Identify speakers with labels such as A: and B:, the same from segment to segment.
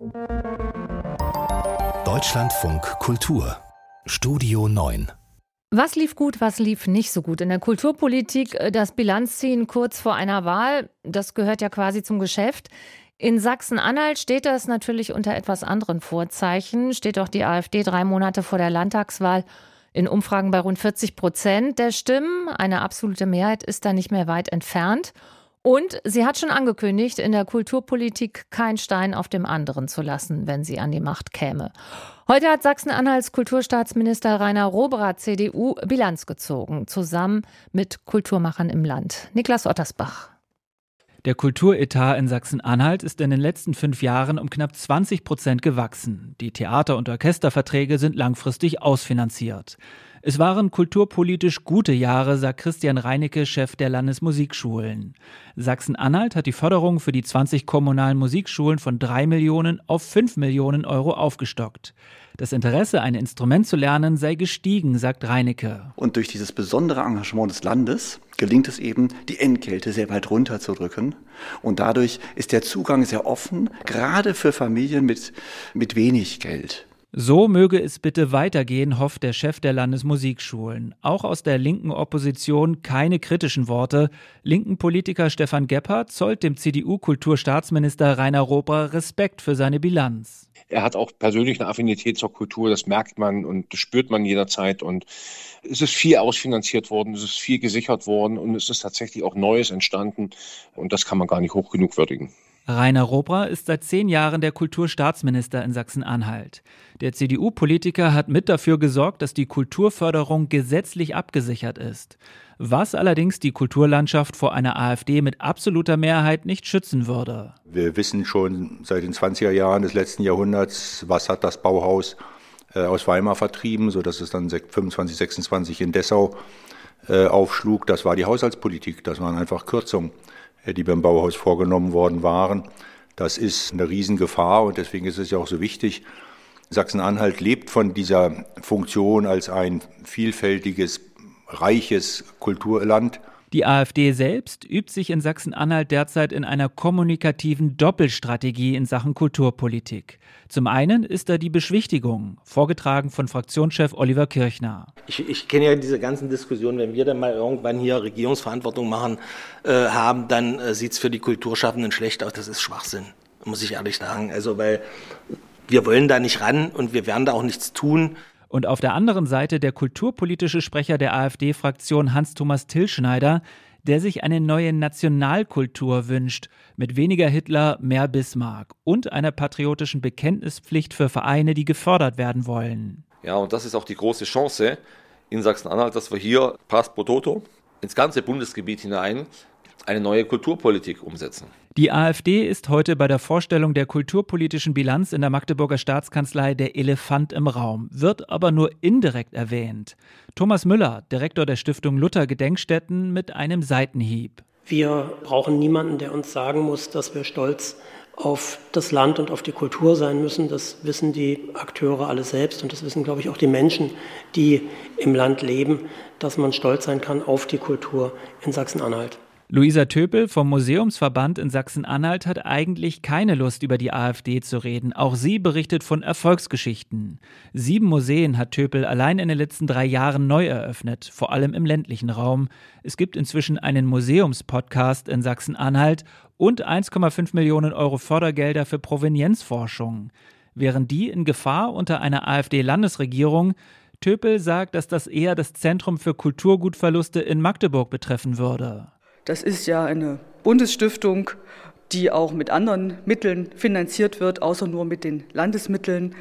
A: Deutschlandfunk Kultur Studio 9.
B: Was lief gut, was lief nicht so gut in der Kulturpolitik? Das Bilanzziehen kurz vor einer Wahl, das gehört ja quasi zum Geschäft. In Sachsen-Anhalt steht das natürlich unter etwas anderen Vorzeichen. Steht auch die AfD 3 Monate vor der Landtagswahl in Umfragen bei rund 40% der Stimmen. Eine absolute Mehrheit ist da nicht mehr weit entfernt. Und sie hat schon angekündigt, in der Kulturpolitik keinen Stein auf dem anderen zu lassen, wenn sie an die Macht käme. Heute hat Sachsen-Anhalts Kulturstaatsminister Rainer Roberer, CDU, Bilanz gezogen, zusammen mit Kulturmachern im Land. Niklas Ottersbach.
C: Der Kulturetat in Sachsen-Anhalt ist in den letzten 5 Jahren um knapp 20% gewachsen. Die Theater- und Orchesterverträge sind langfristig ausfinanziert. Es waren kulturpolitisch gute Jahre, sagt Christian Reinecke, Chef der Landesmusikschulen. Sachsen-Anhalt hat die Förderung für die 20 kommunalen Musikschulen von 3 Millionen auf 5 Millionen Euro aufgestockt. Das Interesse, ein Instrument zu lernen, sei gestiegen, sagt Reinecke.
D: Und durch dieses besondere Engagement des Landes gelingt es eben, die Entgelte sehr weit runterzudrücken. Und dadurch ist der Zugang sehr offen, gerade für Familien mit wenig Geld.
C: So möge es bitte weitergehen, hofft der Chef der Landesmusikschulen. Auch aus der linken Opposition keine kritischen Worte. Linken Politiker Stefan Gebhardt zollt dem CDU-Kulturstaatsminister Rainer Roberer Respekt für seine Bilanz.
E: Er hat auch persönlich eine Affinität zur Kultur, das merkt man und das spürt man jederzeit. Und es ist viel ausfinanziert worden, es ist viel gesichert worden und es ist tatsächlich auch Neues entstanden. Und das kann man gar nicht hoch genug würdigen.
C: Rainer Roberer ist seit 10 Jahren der Kulturstaatsminister in Sachsen-Anhalt. Der CDU-Politiker hat mit dafür gesorgt, dass die Kulturförderung gesetzlich abgesichert ist. Was allerdings die Kulturlandschaft vor einer AfD mit absoluter Mehrheit nicht schützen würde.
F: Wir wissen schon seit den 20er Jahren des letzten Jahrhunderts, was hat das Bauhaus aus Weimar vertrieben, sodass es dann 25, 26 in Dessau aufschlug. Das war die Haushaltspolitik, das waren einfach Kürzungen, die beim Bauhaus vorgenommen worden waren. Das ist eine Riesengefahr und deswegen ist es ja auch so wichtig. Sachsen-Anhalt lebt von dieser Funktion als ein vielfältiges, reiches Kulturland.
C: Die AfD selbst übt sich in Sachsen-Anhalt derzeit in einer kommunikativen Doppelstrategie in Sachen Kulturpolitik. Zum einen ist da die Beschwichtigung, vorgetragen von Fraktionschef Oliver Kirchner.
G: Ich kenne ja diese ganzen Diskussionen, wenn wir dann mal irgendwann hier Regierungsverantwortung haben, dann sieht es für die Kulturschaffenden schlecht aus. Das ist Schwachsinn, muss ich ehrlich sagen. Also weil wir wollen da nicht ran und wir werden da auch nichts tun.
C: Und auf der anderen Seite der kulturpolitische Sprecher der AfD-Fraktion Hans-Thomas Tillschneider, der sich eine neue Nationalkultur wünscht, mit weniger Hitler, mehr Bismarck und einer patriotischen Bekenntnispflicht für Vereine, die gefördert werden wollen.
H: Ja, und das ist auch die große Chance in Sachsen-Anhalt, dass wir hier pars pro toto ins ganze Bundesgebiet hinein eine neue Kulturpolitik umsetzen.
C: Die AfD ist heute bei der Vorstellung der kulturpolitischen Bilanz in der Magdeburger Staatskanzlei der Elefant im Raum, wird aber nur indirekt erwähnt. Thomas Müller, Direktor der Stiftung Luther Gedenkstätten, mit einem Seitenhieb.
I: Wir brauchen niemanden, der uns sagen muss, dass wir stolz auf das Land und auf die Kultur sein müssen. Das wissen die Akteure alle selbst und das wissen, glaube ich, auch die Menschen, die im Land leben, dass man stolz sein kann auf die Kultur in Sachsen-Anhalt.
C: Luisa Töpel vom Museumsverband in Sachsen-Anhalt hat eigentlich keine Lust, über die AfD zu reden. Auch sie berichtet von Erfolgsgeschichten. 7 Museen hat Töpel allein in den letzten 3 Jahren neu eröffnet, vor allem im ländlichen Raum. Es gibt inzwischen einen Museumspodcast in Sachsen-Anhalt und 1,5 Millionen Euro Fördergelder für Provenienzforschung. Wären die in Gefahr unter einer AfD-Landesregierung? Töpel sagt, dass das eher das Zentrum für Kulturgutverluste in Magdeburg betreffen würde.
J: Das ist ja eine Bundesstiftung, die auch mit anderen Mitteln finanziert wird, außer nur mit den Landesmitteln.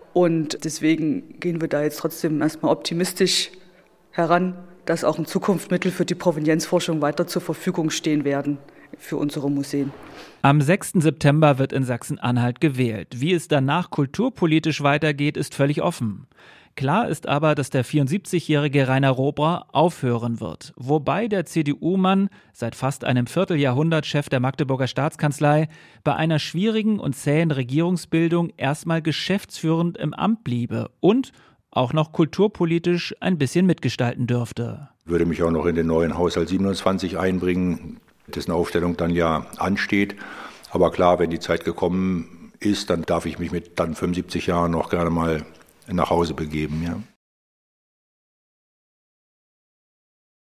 J: Und deswegen gehen wir da jetzt trotzdem erstmal optimistisch heran, dass auch in Zukunft Mittel für die Provenienzforschung weiter zur Verfügung stehen werden für unsere Museen.
C: Am 6. September wird in Sachsen-Anhalt gewählt. Wie es danach kulturpolitisch weitergeht, ist völlig offen. Klar ist aber, dass der 74-jährige Rainer Roberer aufhören wird. Wobei der CDU-Mann, seit fast einem Vierteljahrhundert Chef der Magdeburger Staatskanzlei, bei einer schwierigen und zähen Regierungsbildung erstmal geschäftsführend im Amt bliebe und auch noch kulturpolitisch ein bisschen mitgestalten dürfte.
F: Würde mich auch noch in den neuen Haushalt 27 einbringen, dessen Aufstellung dann ja ansteht. Aber klar, wenn die Zeit gekommen ist, dann darf ich mich mit dann 75 Jahren noch gerne mal nach Hause begeben. Ja.